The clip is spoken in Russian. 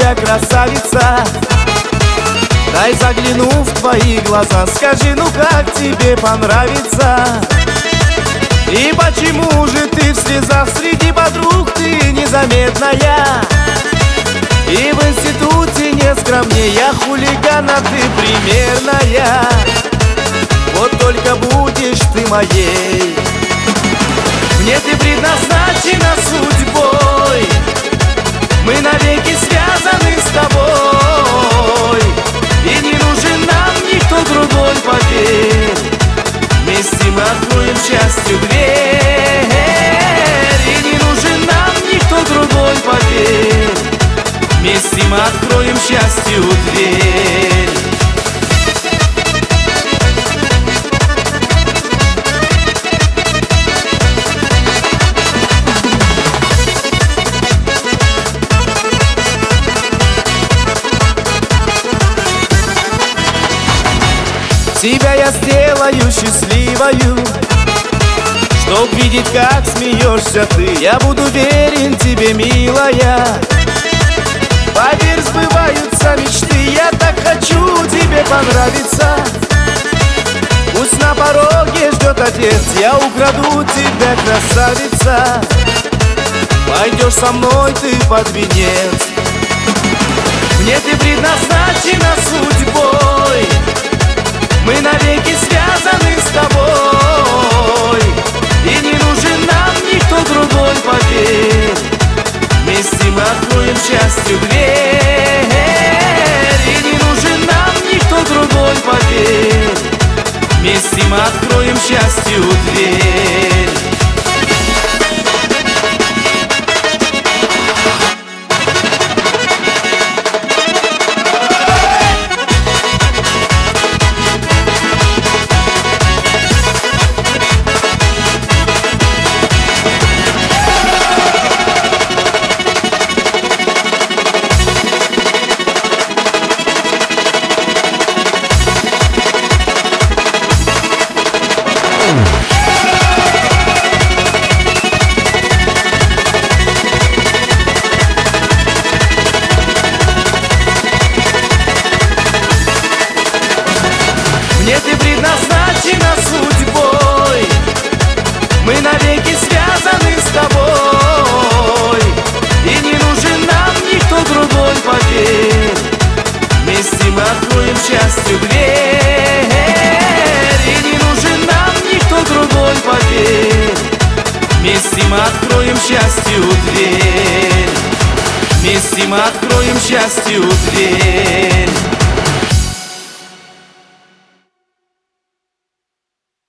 тебя, красавица. Дай загляну в твои глаза, скажи, ну как тебе понравится? И почему же ты в слезах среди подруг, ты незаметная? И в институте не скромнее, хулигана ты примерная. Вот только будешь ты моей, мне ты предназначена судьбой. Мы навеки связаны с тобой, и не нужен нам никто другой, поверь. Вместе мы откроем счастью дверь, и не нужен нам никто другой, поверь. Вместе мы откроем счастью дверь. Тебя я сделаю счастливою, чтоб видеть, как смеешься ты. Я буду верен тебе, милая. Поверь, сбываются мечты, я так хочу тебе понравиться. Пусть на пороге ждет отец, я украду тебя, красавица. Пойдешь со мной ты под венец, мне ты предназначена судьбой. Мы навеки связаны с тобой, и не нужен нам никто другой, поверь. Вместе мы откроем счастью дверь, и не нужен нам никто другой, поверь. Вместе мы откроем счастью дверь. Мне ты предназначена судьбой, мы навеки связаны с тобой, и не нужен нам никто другой, поверь. Вместе мы откроем счастью дверь, и не нужен нам никто другой, поверь. Вместе мы откроем счастью дверь, вместе мы откроем счастью дверь.